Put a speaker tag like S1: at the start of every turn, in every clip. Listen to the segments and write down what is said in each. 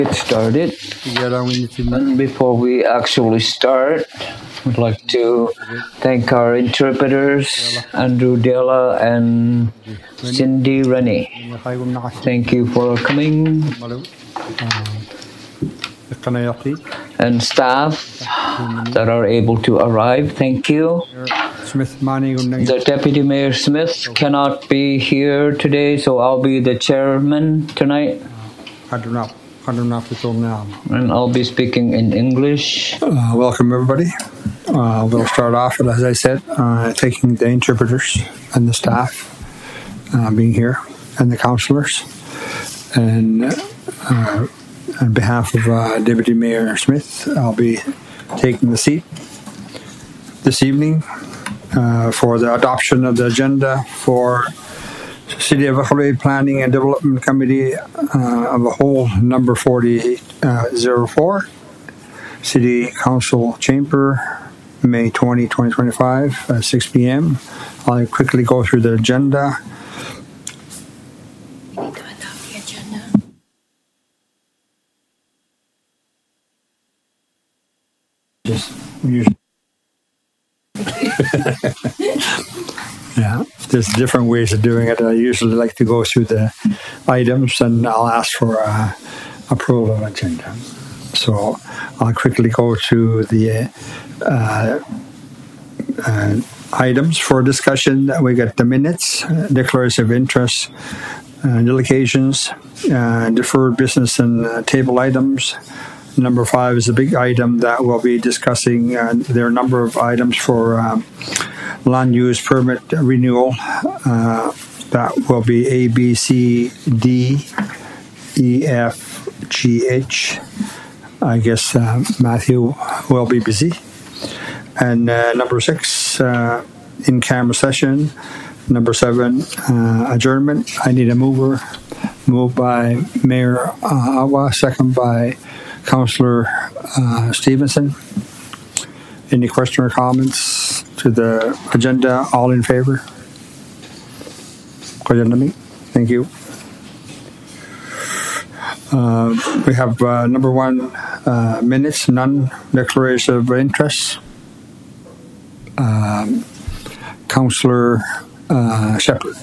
S1: Get started. And before we actually start, I'd like to thank our interpreters, Andrew Della and Cindy Rennie. Thank you for coming. And staff that are able to arrive, thank you. The Deputy Mayor Smith cannot be here today, so I'll be the chairman tonight. And I'll be speaking in English.
S2: Welcome, everybody. We'll start off, as I said, thanking the interpreters and the staff being here, and the councillors. And on behalf of Deputy Mayor Smith, I'll be taking the seat this evening for the adoption of the agenda for City of Hawaii Planning and Development Committee of the whole number 4004, City Council Chamber, May 20, 2025, at 6 p.m. I'll quickly go through the agenda. Just usually. Yeah, there's different ways of doing it. I usually like to go through the items and I'll ask for approval of agenda. So I'll quickly go through the items for discussion. We got the minutes, declaration of interest, delegations, deferred business and table items. Number 5 is a big item that we'll be discussing. There are a number of items for land use permit renewal. That will be A, B, C, D, E, F, G, H. I guess Matthew will be busy. And number 6, in-camera session. Number 7, adjournment. I need a mover. Moved by Mayor Awa, second by Councillor Stevenson. Any question or comments to the agenda? All in favor? Thank you. We have number 1, minutes, none. Declaration of interest. Councillor Shepherd.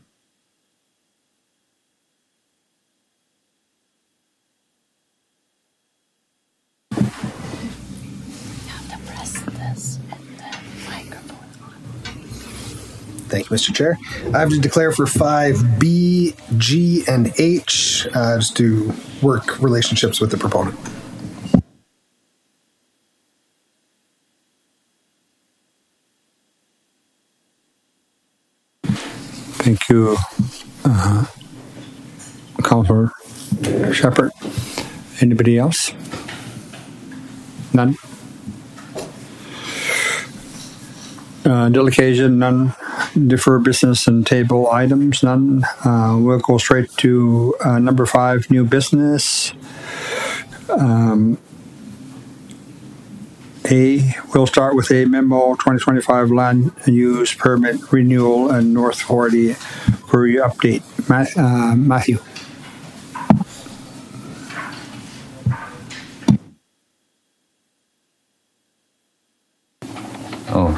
S3: Thank you, Mr. Chair. I have to declare for 5B, G, and H just to work relationships with the proponent.
S2: Thank you, Councillor Shepherd. Anybody else? None? Delegation, none. Defer business and table items, none. We'll go straight to number 5, new business. We'll start with a memo 2025 land use permit renewal and North 40 query update. Matthew.
S1: Oh.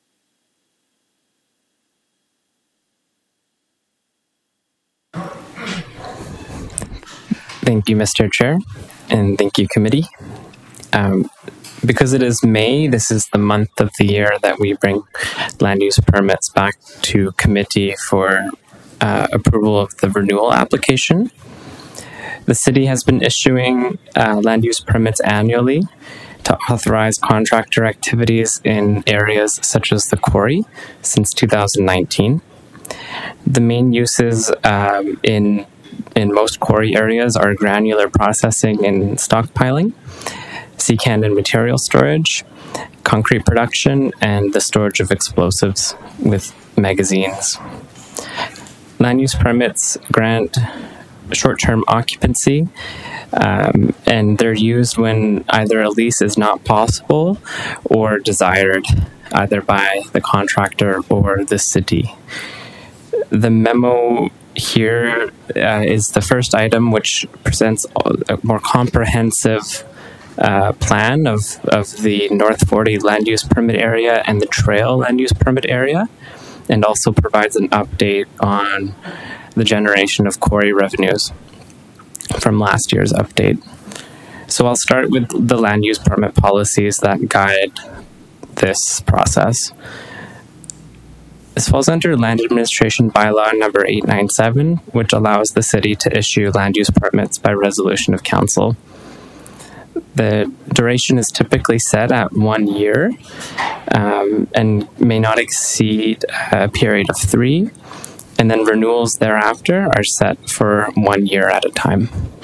S4: Thank you, Mr. Chair, and thank you, committee. Because it is May, this is the month of the year that we bring land use permits back to committee for approval of the renewal application. The city has been issuing land use permits annually to authorize contractor activities in areas such as the quarry since 2019. The main uses in most quarry areas are granular processing and stockpiling, secant and material storage, concrete production, and the storage of explosives with magazines. Land use permits grant short-term occupancy, and they're used when either a lease is not possible or desired, either by the contractor or the city. The memo here is the first item, which presents a more comprehensive plan of the North 40 land use permit area and the trail land use permit area, and also provides an update on the generation of quarry revenues from last year's update. So I'll start with the land use permit policies that guide this process. This falls under Land Administration Bylaw number 897, which allows the city to issue land use permits by resolution of council. The duration is typically set at 1 year and may not exceed a period of 3, and then renewals thereafter are set for 1 year at a time.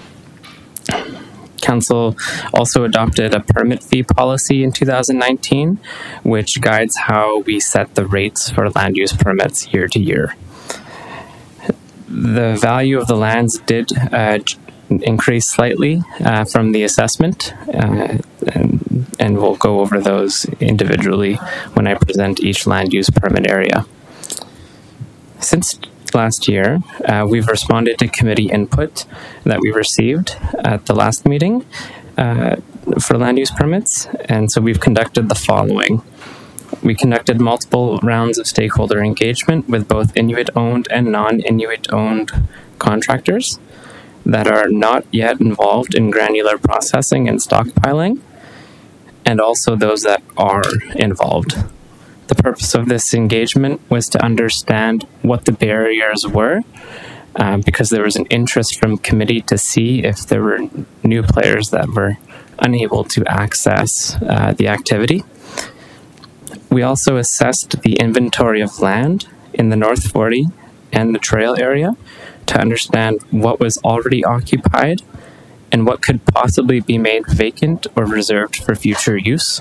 S4: Council also adopted a permit fee policy in 2019, which guides how we set the rates for land use permits year to year. The value of the lands did increase slightly from the assessment, and we'll go over those individually when I present each land use permit area. Since last year, we've responded to committee input that we received at the last meeting for land use permits, and so we've conducted the following. We conducted multiple rounds of stakeholder engagement with both Inuit-owned and non-Inuit-owned contractors that are not yet involved in granular processing and stockpiling, and also those that are involved. The purpose of this engagement was to understand what the barriers were, because there was an interest from committee to see if there were new players that were unable to access the activity. We also assessed the inventory of land in the North 40 and the trail area to understand what was already occupied and what could possibly be made vacant or reserved for future use.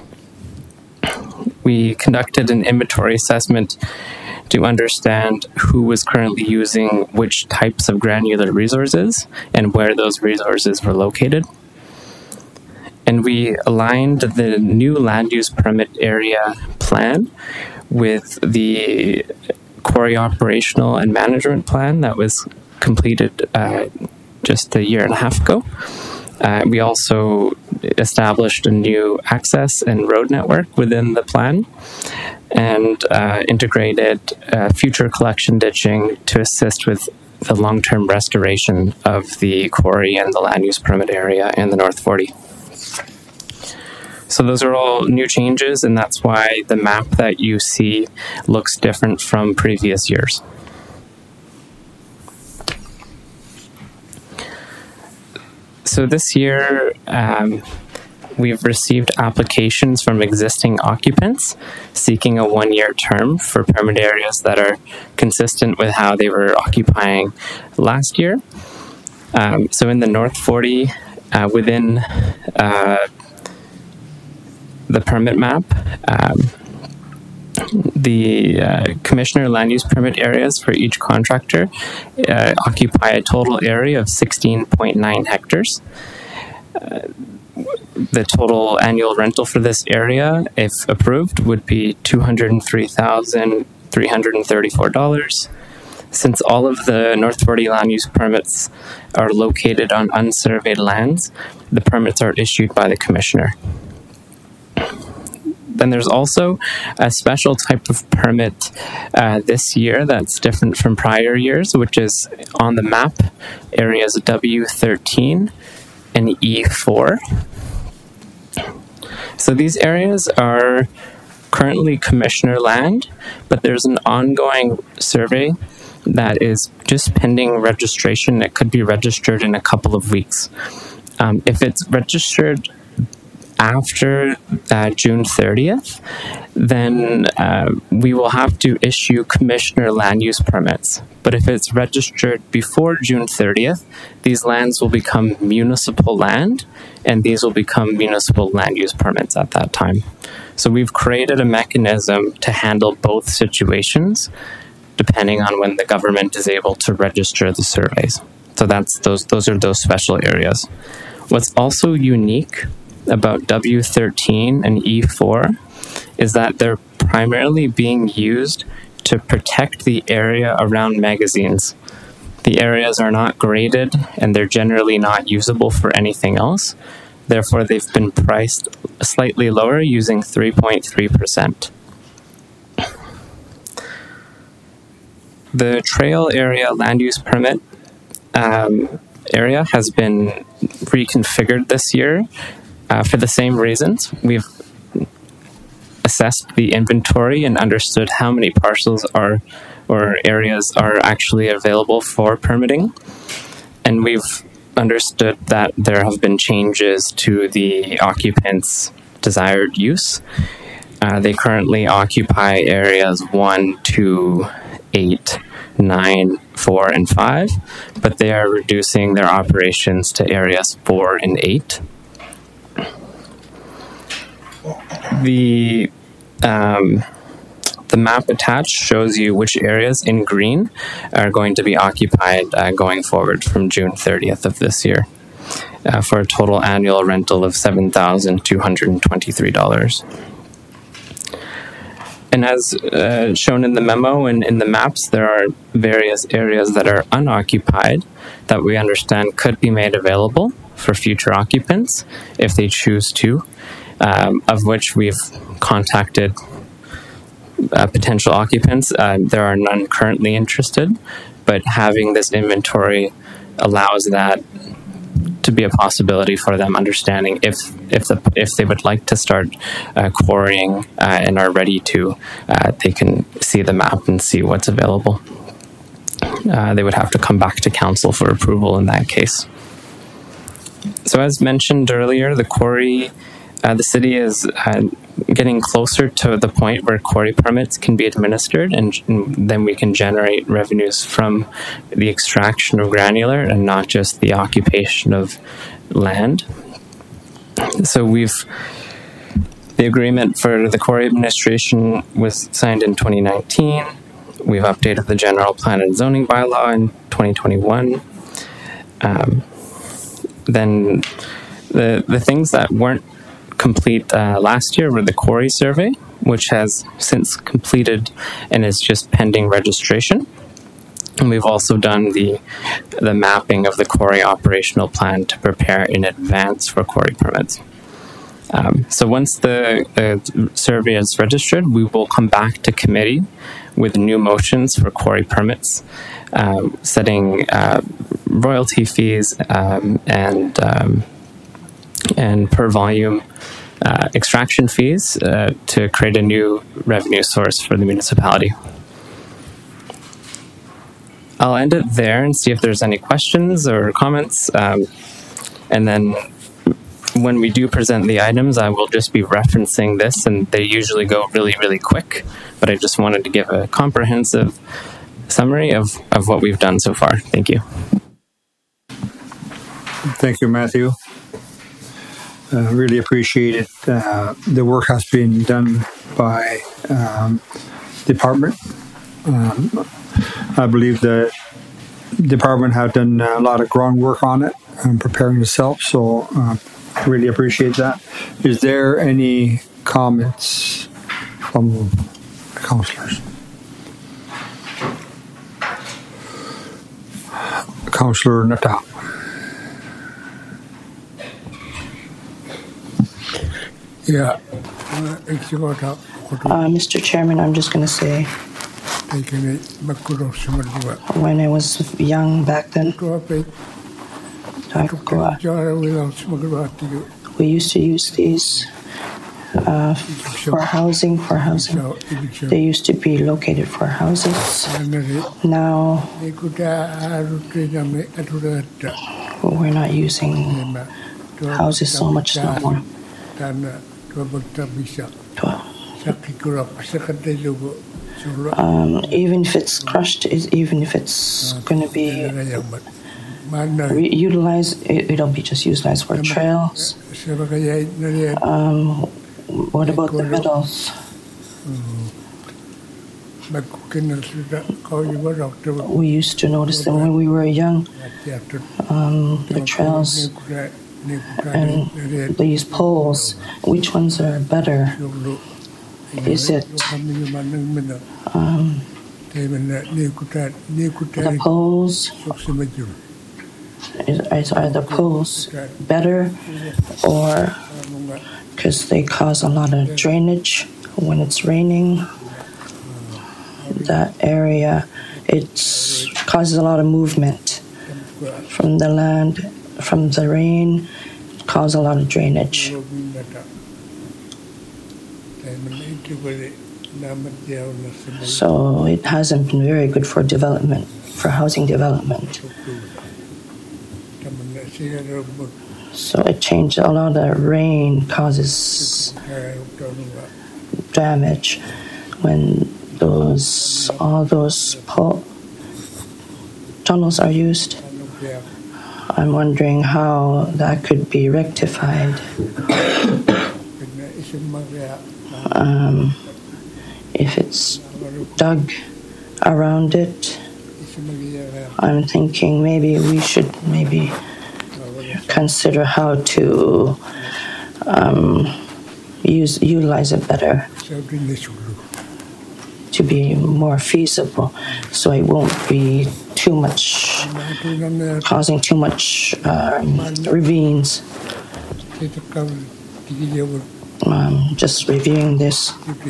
S4: We conducted an inventory assessment to understand who was currently using which types of granular resources and where those resources were located. And we aligned the new land use permit area plan with the quarry operational and management plan that was completed just a year and a half ago. We also established a new access and road network within the plan and integrated future collection ditching to assist with the long-term restoration of the quarry and the land use permit area in the North 40. So those are all new changes, and that's why the map that you see looks different from previous years. So this year, we've received applications from existing occupants seeking a 1-year term for permit areas that are consistent with how they were occupying last year. So in the North 40, within the permit map, the commissioner land use permit areas for each contractor occupy a total area of 16.9 hectares. The total annual rental for this area, if approved, would be $203,334. Since all of the North 40 land use permits are located on unsurveyed lands, the permits are issued by the commissioner. Then there's also a special type of permit this year that's different from prior years, which is on the map, areas W13 and E4. So these areas are currently commissioner land, but there's an ongoing survey that is just pending registration. It could be registered in a couple of weeks. If it's registered after June 30th, then we will have to issue commissioner land use permits. But if it's registered before June 30th, these lands will become municipal land, and these will become municipal land use permits at that time. So we've created a mechanism to handle both situations, depending on when the government is able to register the surveys. So those are those special areas. What's also unique about W13 and E4 is that they're primarily being used to protect the area around magazines. The areas are not graded and they're generally not usable for anything else. Therefore, they've been priced slightly lower using 3.3%. The trail area land use permit area has been reconfigured this year for the same reasons. We've assessed the inventory and understood how many parcels or areas are actually available for permitting. And we've understood that there have been changes to the occupants' desired use. They currently occupy areas 1, 2, 8, 9, 4, and 5, but they are reducing their operations to areas 4 and 8. The map attached shows you which areas in green are going to be occupied going forward from June 30th of this year for a total annual rental of $7,223. And as shown in the memo and in the maps, there are various areas that are unoccupied that we understand could be made available for future occupants if they choose to, of which we've contacted potential occupants. There are none currently interested, but having this inventory allows that to be a possibility for them, understanding if they would like to start quarrying and are ready to, they can see the map and see what's available. They would have to come back to council for approval in that case. So as mentioned earlier, the quarry, the city is getting closer to the point where quarry permits can be administered, and then we can generate revenues from the extraction of granular and not just the occupation of land. So the agreement for the quarry administration was signed in 2019. We've updated the general plan and zoning bylaw in 2021. Then the things that weren't complete last year were the quarry survey, which has since completed and is just pending registration. And we've also done the mapping of the quarry operational plan to prepare in advance for quarry permits. So once the survey is registered, we will come back to committee with new motions for quarry permits, setting royalty fees and per volume extraction fees to create a new revenue source for the municipality. I'll end it there and see if there's any questions or comments. And then when we do present the items, I will just be referencing this, and they usually go really, really quick. But I just wanted to give a comprehensive summary of what we've done so far. Thank you.
S2: Thank you, Matthew. Really appreciate it. The work has been done by department. I believe the department have done a lot of groundwork on it and preparing itself, so really appreciate that. Is there any comments from councillors? Councillor Natal.
S5: Yeah.
S6: Mr. Chairman, I'm just going to say, when I was young back then, we used to use these for housing. They used to be located for houses. Now, we're not using houses so much no more. Even if it's crushed, even if it's going to be utilized, it'll be just utilized for trails. What about the meadows? We used to notice them when we were young. The trails, and they use poles. Which ones are better? Is it The poles, are the poles better, or because they cause a lot of drainage when it's raining? That area, it causes a lot of movement from the land, from the rain, cause a lot of drainage. So it hasn't been very good for development, for housing development. So it changed. A lot of rain causes damage when all those tunnels are used. I'm wondering how that could be rectified. If it's dug around it, I'm thinking maybe we should consider how to utilize it better to be more feasible, so it won't be too much, causing too much ravines. Just reviewing this,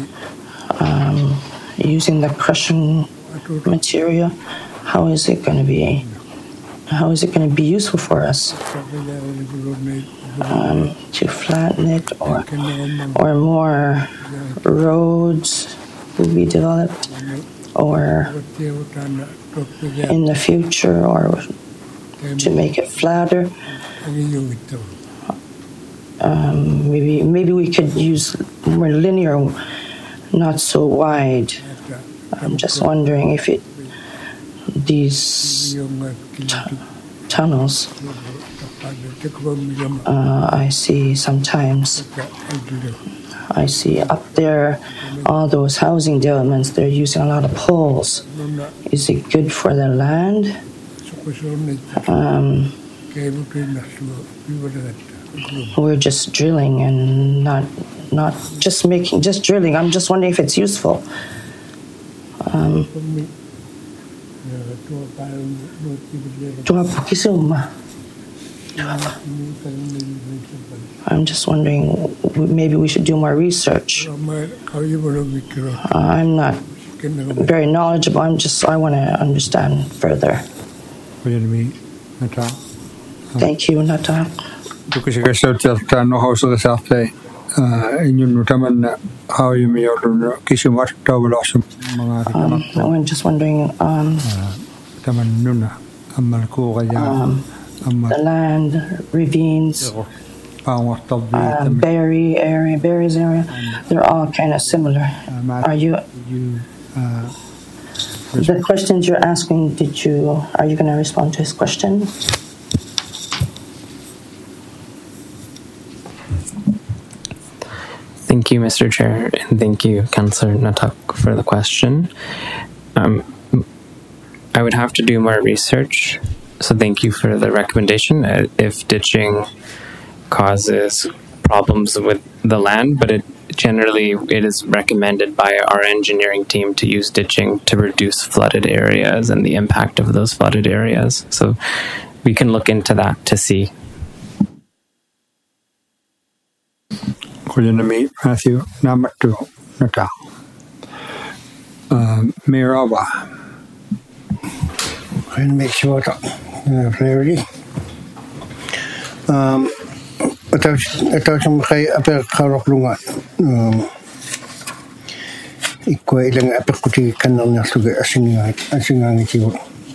S6: using the crushing material, how is it going to be useful for us? To flatten it, or more roads will be developed, or in the future, or to make it flatter. Maybe we could use more linear, not so wide. I'm just wondering if these tunnels, I see sometimes, I see up there, all those housing developments, they're using a lot of poles. Is it good for the land? We're just drilling and not just drilling. I'm just wondering if it's useful. I'm just wondering, maybe we should do more research. I'm not very knowledgeable. I want to understand further. Thank you, Nata. I'm just wondering, the land, ravines, berries area, they're all kind of similar. The questions you're asking, are you going to respond to his question?
S4: Thank you, Mr. Chair, and thank you, Councillor Natak, for the question. I would have to do more research, so thank you for the recommendation. If ditching causes problems with the land, but it is recommended by our engineering team to use ditching to reduce flooded areas and the impact of those flooded areas. So we can look into that to see.
S2: Matthew, number 2, Nata. Mayor Alba.
S7: I'll make sure clarity. Ito sa kay apel karok lunga. Iko ilang apel kuti kanal na suga asingang ito.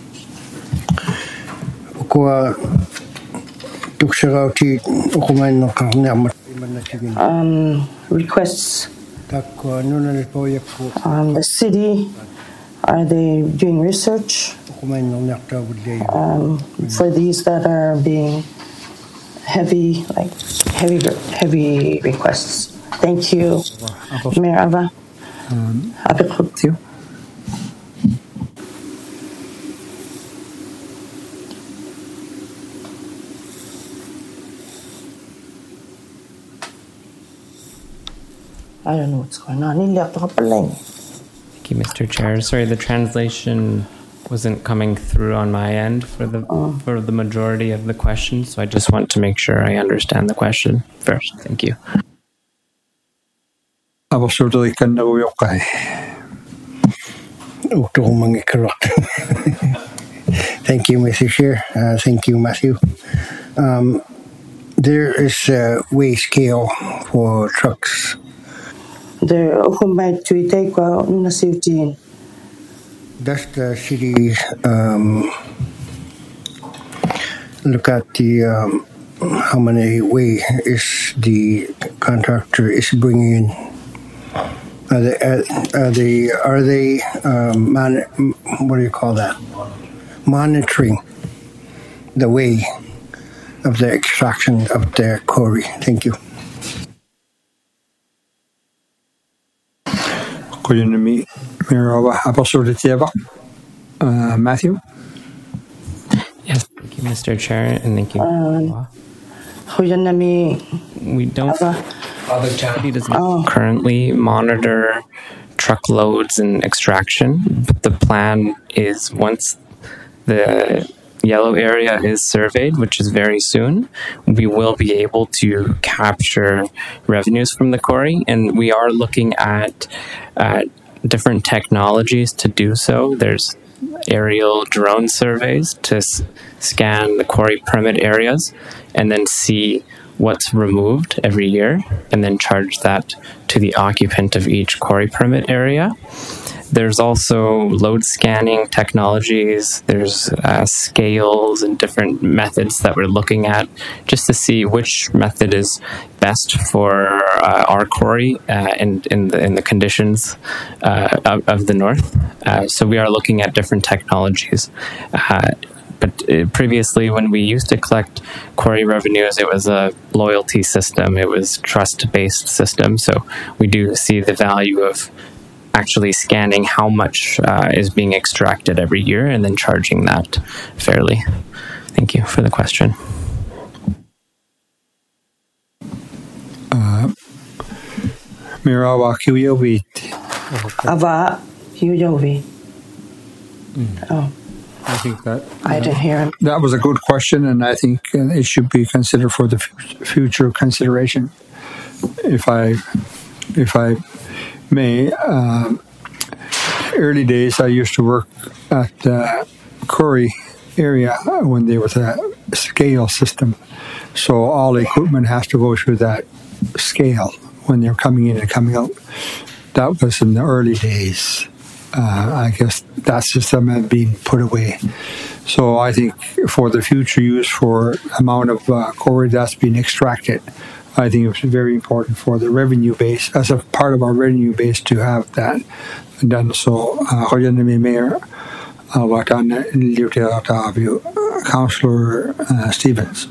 S7: Ko tuksaraw ti ukuman no karna.
S6: Requests. The city, are they doing research for these that are being heavy requests? Thank you, Mayor Ava.
S2: Thank you.
S6: I don't know what's going on. Niliyak to ka pala eh.
S4: Thank you, Mr. Chair. Sorry, the translation wasn't coming through on my end for the majority of the question, so I just want to make sure I understand the question first. Thank you.
S2: Abasurduikan na uyokay.
S7: Thank you, Mr. Chair. Thank you, Matthew. There is a weigh scale for trucks.
S6: There might to take nuna 15.
S7: Does the city look at the how many weigh is the contractor is bringing in? Are they what do you call that? Monitoring the way of the extraction of the quarry. Thank you.
S2: Matthew?
S4: Yes, thank you, Mr. Chair, and thank you. We don't. He does not currently monitor truckloads and extraction, but the plan is once the yellow area is surveyed, which is very soon, we will be able to capture revenues from the quarry, and we are looking at different technologies to do so. There's aerial drone surveys to scan the quarry permit areas and then see what's removed every year and then charge that to the occupant of each quarry permit area. There's also load scanning technologies. There's scales and different methods that we're looking at just to see which method is best for our quarry and in the conditions of the north. So we are looking at different technologies. But previously, when we used to collect quarry revenues, it was a loyalty system. It was trust-based system. So we do see the value of actually scanning how much is being extracted every year and then charging that fairly. Thank you for the question.
S2: Mirawa Kiwiyovi.
S6: Ava Kiwiyovi. Oh.
S2: I think that
S6: I didn't hear him.
S2: That was a good question, and I think it should be considered for the future consideration. If I may, early days I used to work at Curry area when there was a scale system, so all the equipment has to go through that scale when they're coming in and coming out. That was in the early days. I guess that system had been put away. So I think for the future use for amount of quarry that's being extracted, I think it's very important for the revenue base, as a part of our revenue base, to have that done. So, Mayor, Councillor Stevens.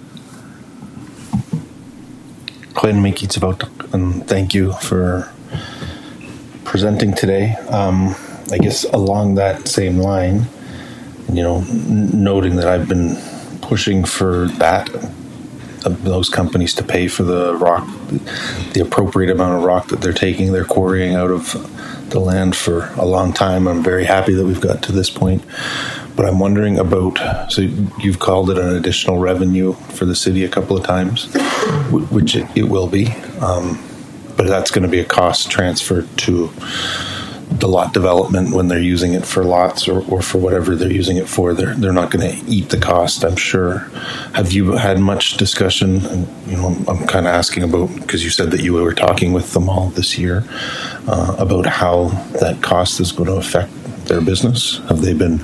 S8: And thank you for presenting today. I guess along that same line, noting that I've been pushing for those companies to pay for the rock, the appropriate amount of rock that they're quarrying out of the land for a long time. I'm very happy that we've got to this point. But I'm wondering about, so you've called it an additional revenue for the city a couple of times, which it will be, but that's going to be a cost transfer to the lot development when they're using it for lots or for whatever they're using it for. They're not going to eat the cost, I'm sure. Have you had much discussion? And, I'm kind of asking about, because you said that you were talking with them all this year about how that cost is going to affect their business. Have they been,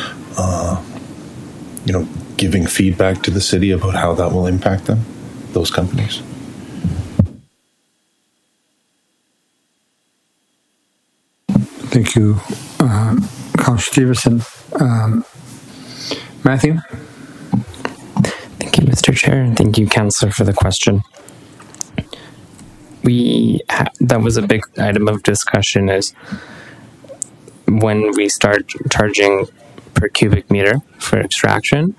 S8: giving feedback to the city about how that will impact them, those companies?
S2: Thank you, Councillor Stevenson. Matthew?
S4: Thank you, Mr. Chair, and thank you, Councillor, for the question. That was a big item of discussion, is when we start charging per cubic meter for extraction.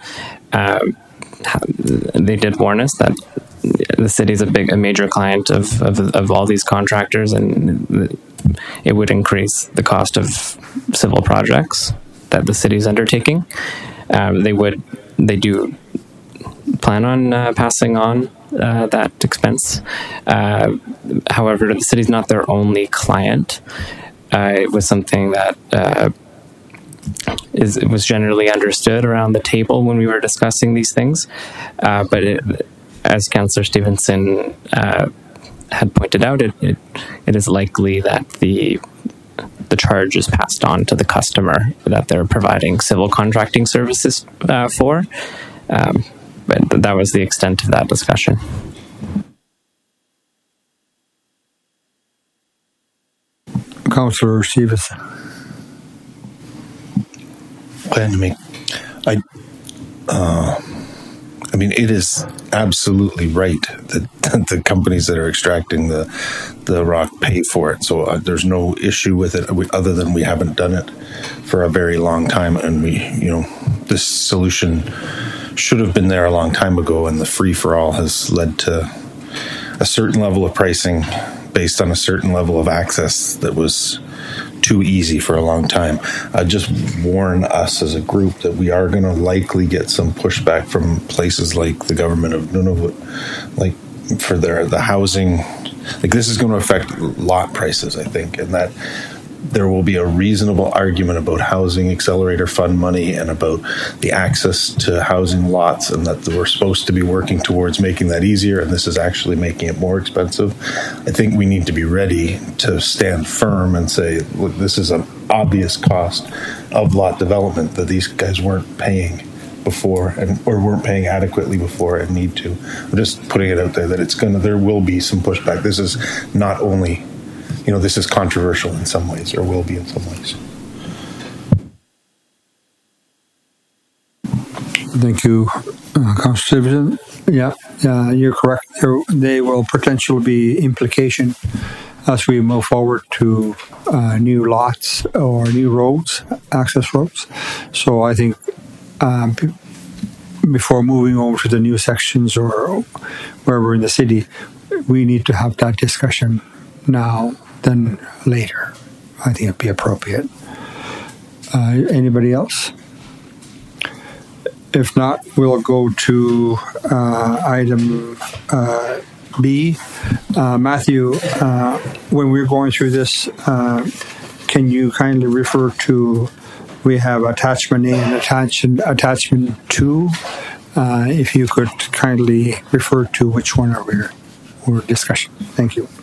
S4: They did warn us that the city is a major client of all these contractors, and it would increase the cost of civil projects that the city is undertaking. They do plan on passing on that expense. However, the city's not their only client. It was something that it was generally understood around the table when we were discussing these things. But as Councillor Stevenson had pointed out, it is likely that the charge is passed on to the customer that they're providing civil contracting services for. But that was the extent of that discussion.
S2: Councillor Stevenson.
S8: I mean, it is absolutely right that the companies that are extracting the rock pay for it. So there's no issue with it other than we haven't done it for a very long time. And this solution should have been there a long time ago. And the free for all has led to a certain level of pricing based on a certain level of access that was too easy for a long time. Just warn us as a group that we are going to likely get some pushback from places like the government of Nunavut, like for the housing. Like, this is going to affect lot prices, I think, and that there will be a reasonable argument about housing accelerator fund money and about the access to housing lots, and that we're supposed to be working towards making that easier, and this is actually making it more expensive. I think we need to be ready to stand firm and say, look, this is an obvious cost of lot development that these guys weren't paying before, or weren't paying adequately before and need to. I'm just putting it out there that there will be some pushback. This is not only, this is controversial in some ways, or will be in some ways.
S2: Thank you, Councillor Stevenson. Yeah, you're correct. They will potentially be implication as we move forward to new lots or new roads, access roads. So I think before moving over to the new sections or wherever in the city, we need to have that discussion now than later. I think it'd be appropriate. Anybody else? If not, we'll go to item B. Matthew, when we're going through this, can you kindly refer to, we have attachment A and attachment 2. If you could kindly refer to which one we're discussing. Thank you.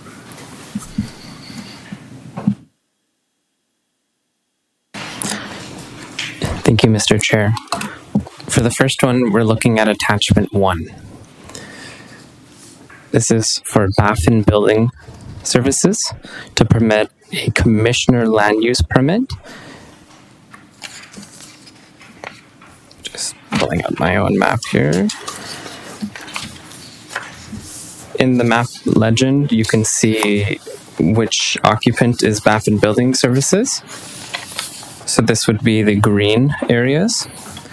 S4: Thank you, Mr. Chair. For the first one, we're looking at attachment 1. This is for Baffin Building Services to permit a commissioner land use permit. Just pulling up my own map here. In the map legend, you can see which occupant is Baffin Building Services. So this would be the green areas.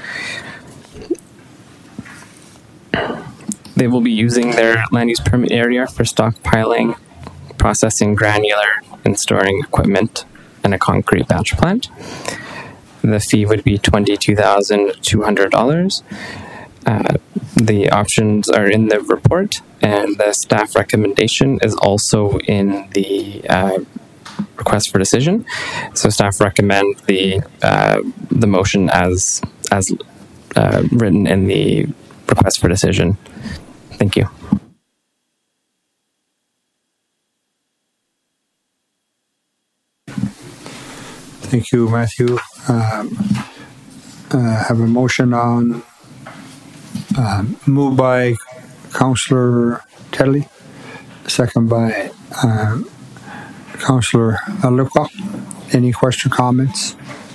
S4: They will be using their land use permit area for stockpiling, processing granular and storing equipment and a concrete batch plant. The fee would be $22,200. The options are in the report, and the staff recommendation is also in the request for decision. So staff recommend the motion as written in the request for decision. Thank you.
S2: Thank you, Matthew. Have a motion on moved by Councillor Tedley, second by Councillor Luca. Any question, comments?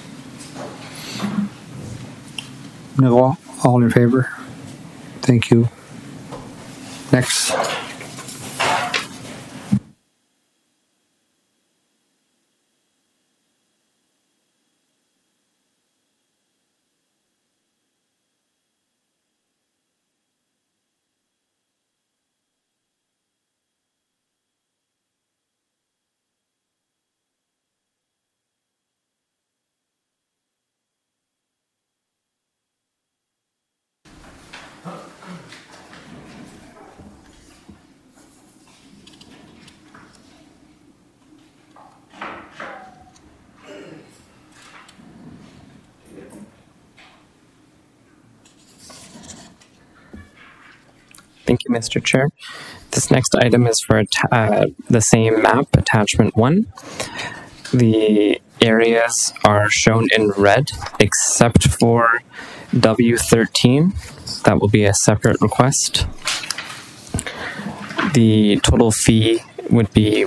S2: No, all in favor? Thank you. Next.
S4: Thank you, Mr. Chair. This next item is for the same map, attachment 1. The areas are shown in red except for W13. That will be a separate request. The total fee would be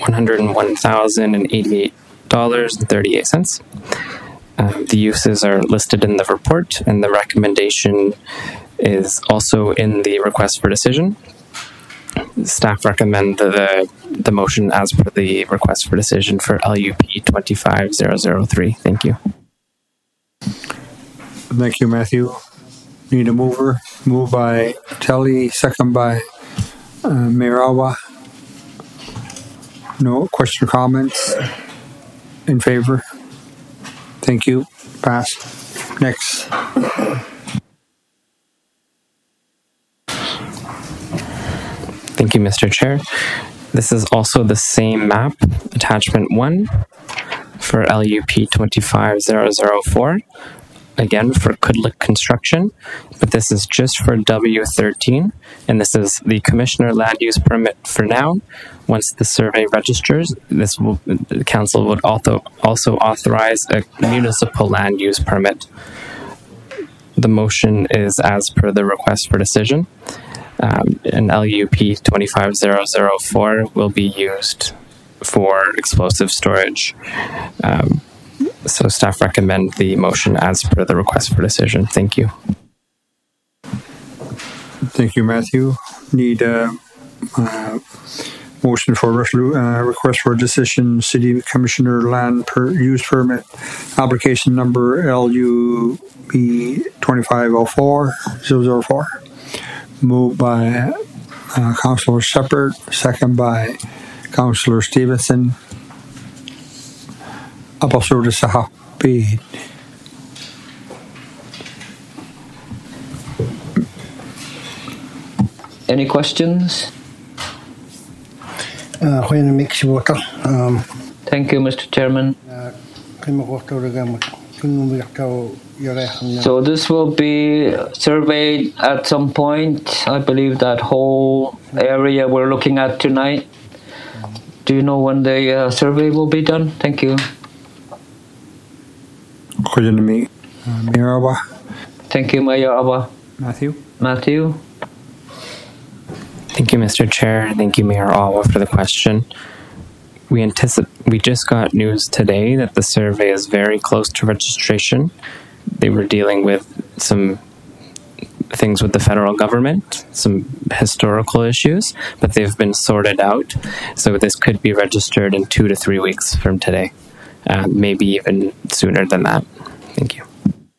S4: $101,088.38. The uses are listed in the report, and the recommendation is also in the request for decision. Staff recommend the motion as per the request for decision for LUP 25003. Thank you.
S2: Thank you, Matthew. Need a mover. Moved by Telly, second by Mayor Alba. No question or comments? In favor? Thank you. Pass. Next.
S4: Thank you, Mr. Chair. This is also the same map, attachment 1 for LUP 25004. Again, for Kudlik construction, but this is just for W13, and this is the Commissioner Land Use Permit for now. Once the survey registers, the council would also authorize a municipal land use permit. The motion is as per the request for decision. And LUP 25004 will be used for explosive storage. So staff recommend the motion as per the request for decision. Thank you.
S2: Thank you, Matthew. Need a motion for request for decision, City Commissioner Land Use Permit, application number LUP 2504004. Moved by Councillor Shepherd, second by Councillor Stevenson. Apostle Sahabi.
S1: Any questions?
S7: Thank
S1: you, Mr. Chairman. So this will be surveyed at some point. I believe that whole area we're looking at tonight. Do you know when the survey will be done? Thank you.
S2: Mayor Alba.
S1: Thank you, Mayor Alba.
S2: Matthew.
S4: Thank you, Mr. Chair. Thank you, Mayor Alba, for the question. We just got news today that the survey is very close to registration. They were dealing with some things with the federal government, some historical issues, but they've been sorted out. So this could be registered in 2 to 3 weeks from today, maybe even sooner than that. Thank you.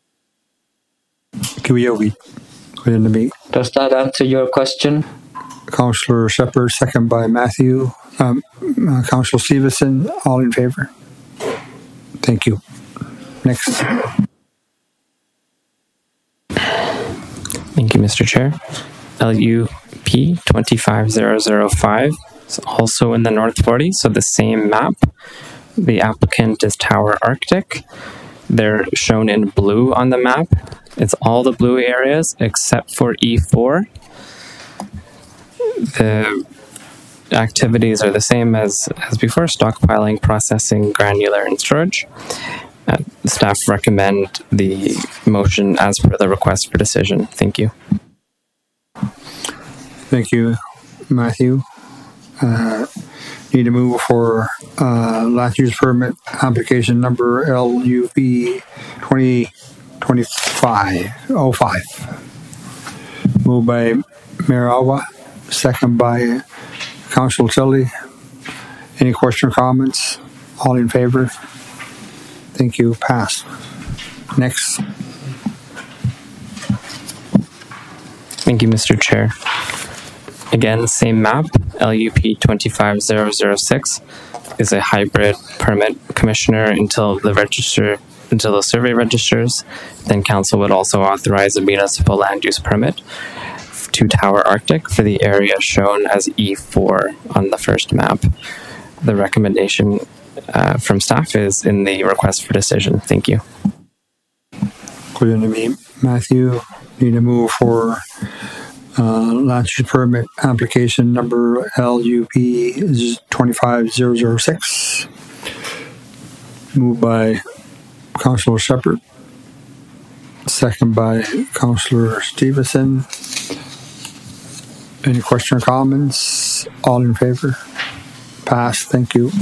S1: Does that answer your question?
S2: Councillor Shepherd, second by Matthew. Councillor Stevenson, all in favor? Thank you. Next.
S4: Thank you, Mr. Chair. LUP 25005 is also in the North 40, so the same map. The applicant is Tower Arctic. They're shown in blue on the map. It's all the blue areas except for E4. The activities are the same as before: stockpiling, processing, granular, and storage. Staff recommend the motion as per the request for decision. Thank you.
S2: Thank you, Matthew. Need to move for land use permit application number LUP 2025-05. Moved by Mayor Alba, second by Councillor Tilly. Any question or comments? All in favor? Thank you. Pass. Next.
S4: Thank you, Mr. Chair. Again, same map, LUP 25006 is a hybrid permit, Commissioner, until the survey registers. Then council would also authorize a municipal land use permit to Tower Arctic for the area shown as E4 on the first map. The recommendation from staff is in the request for decision. Thank you.
S2: Matthew, need to move for Land use permit application number LUP is 25006. Moved by Councillor Shepherd. Second by Councillor Stevenson. Any question or comments? All in favor? Passed. Thank you.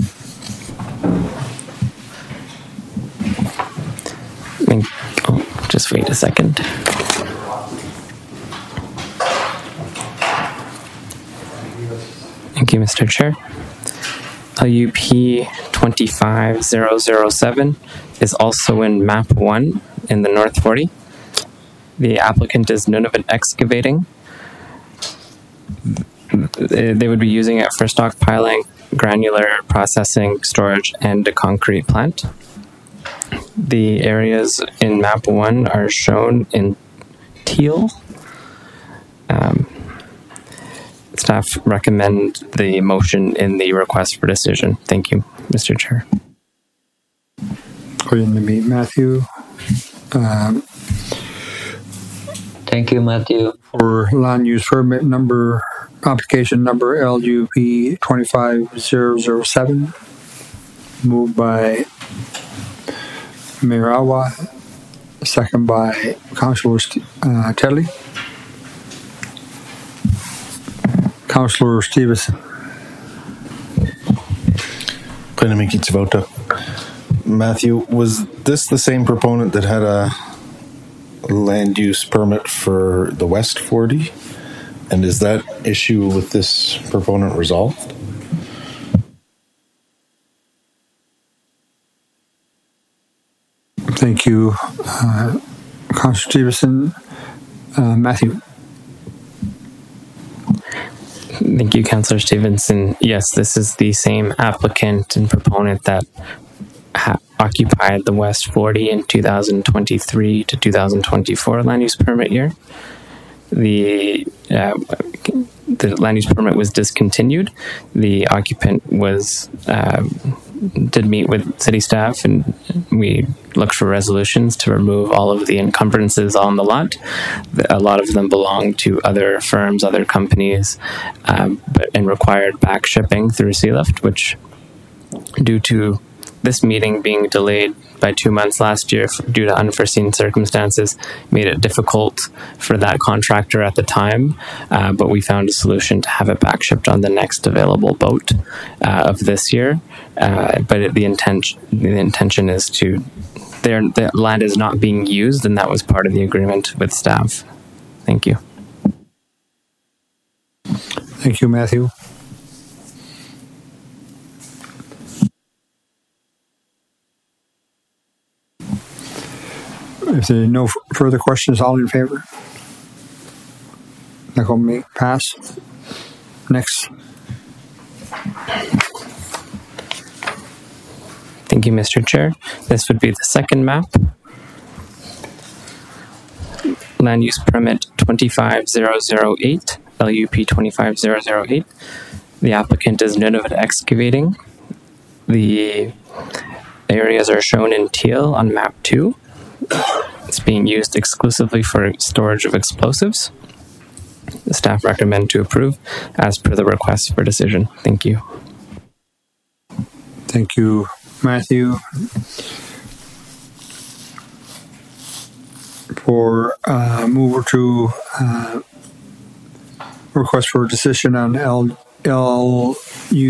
S4: Just wait a second. Thank you, Mr. Chair. LUP 25007 is also in map 1 in the North 40. The applicant is Nunavut Excavating. They would be using it for stockpiling, granular processing, storage, and a concrete plant. The areas in map 1 are shown in teal. Staff recommend the motion in the request for decision. Thank you, Mr. Chair.
S2: Going to meet Matthew.
S1: Thank you, Matthew.
S2: For land use permit number, application number LUP 25007. Moved by Mayor Awa. Second by Councillor Telly. Councillor Stevenson.
S8: Plenamikitsivota. Matthew, was this the same proponent that had a land use permit for the West 40? And is that issue with this proponent resolved?
S2: Thank you, Councillor Stevenson. Matthew.
S4: Thank you, Councillor Stevenson. Yes, this is the same applicant and proponent that occupied the West 40 in 2023 to 2024 land use permit year. The land use permit was discontinued. The occupant did meet with city staff, and we looked for resolutions to remove all of the encumbrances on the lot. A lot of them belong to other firms, other companies, and required back shipping through Sealift, which, due to this meeting being delayed by 2 months last year due to unforeseen circumstances, made it difficult for that contractor at the time, but we found a solution to have it back shipped on the next available boat of this year. But the intention is to, the land is not being used, and that was part of the agreement with staff. Thank you.
S2: Thank you, Matthew. If there are no further questions, all in favor? Nakomi, pass. Next.
S4: Thank you, Mr. Chair. This would be the second map. Land use permit 25008, LUP 25008. The applicant is Nunavut Excavating. The areas are shown in teal on map 2. It's being used exclusively for storage of explosives. The staff recommend to approve as per the request for decision. Thank you.
S2: Thank you, Matthew. For mover to request for decision on LUP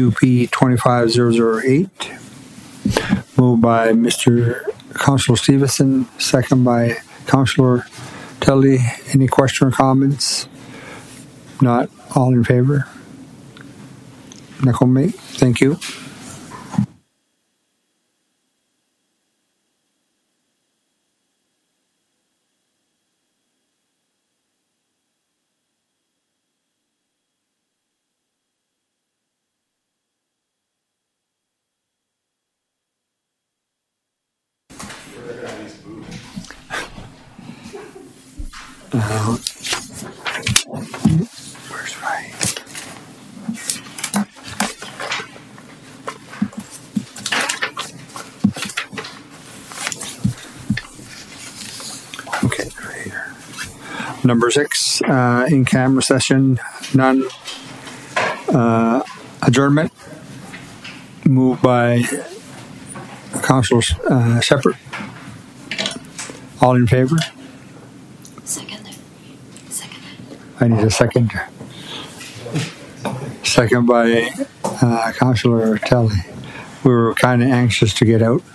S2: 25008. Moved by Mr. Councillor Stevenson, second by Councillor Telly. Any question or comments? Not, all in favor? Nakomi, thank you. Where's Ryan? Okay, right here. Number 6, in-camera session, none. Adjournment, moved by Councillor Shepherd. All in favor?
S9: Second.
S2: I need a second. Second by Councillor Telly. We were kind of anxious to get out.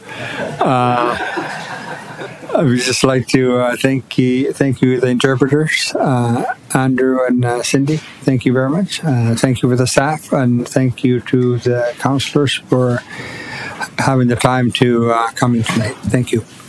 S2: I would just like to thank you, the interpreters, Andrew and Cindy. Thank you very much. Thank you for the staff, and thank you to the councillors for having the time to come in tonight. Thank you.